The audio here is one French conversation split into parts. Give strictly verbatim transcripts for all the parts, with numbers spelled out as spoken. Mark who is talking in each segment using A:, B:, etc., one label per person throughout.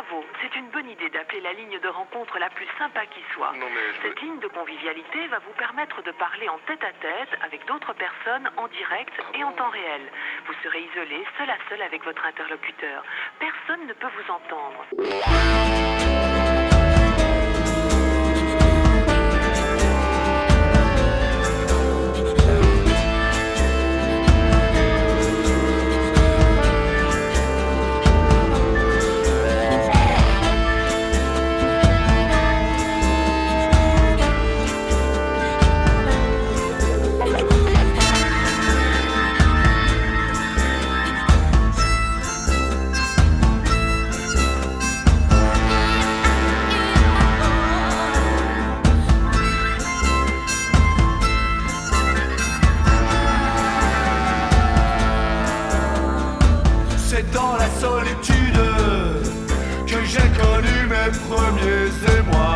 A: Bravo, c'est une bonne idée d'appeler la ligne de rencontre la plus sympa qui soit.
B: Non mais je...
A: Cette ligne de convivialité va vous permettre de parler en tête-à-tête avec d'autres personnes en direct
B: Ah
A: et
B: bon
A: en temps réel. Vous serez isolé, seul à seul avec votre interlocuteur. Personne ne peut vous entendre.
C: C'est dans la solitude que j'ai connu mes premiers émois,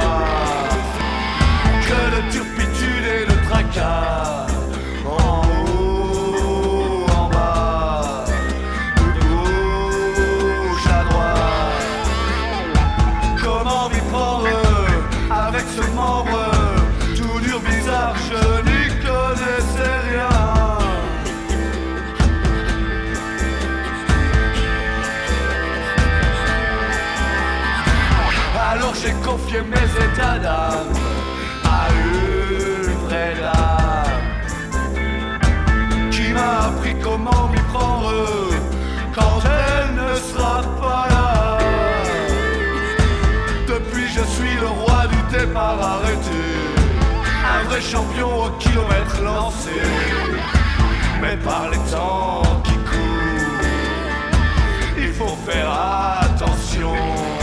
C: que de turpitude et de tracas, en haut, en bas, de gauche à droite. Comment m'y prendre avec ce membre tout dur, bizarre, je n'y connaissais rien. Alors j'ai confié mes états d'âme à une vraie dame qui m'a appris comment m'y prendre quand elle ne sera pas là. Depuis je suis le roi du départ arrêté, un vrai champion au kilomètre lancé. Mais par les temps qui courent, il faut faire attention.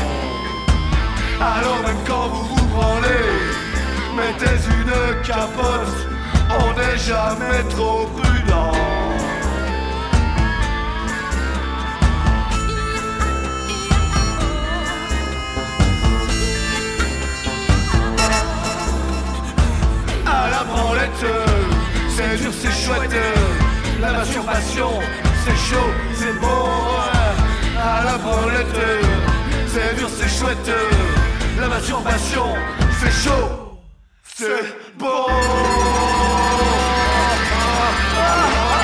C: Alors même quand vous vous branlez, mettez une capote, on n'est jamais trop prudent. À la branlette, c'est dur, c'est chouette, la masturbation, c'est chaud, c'est bon. À la branlette, c'est dur, c'est chouette, la masturbation, c'est chaud, c'est bon.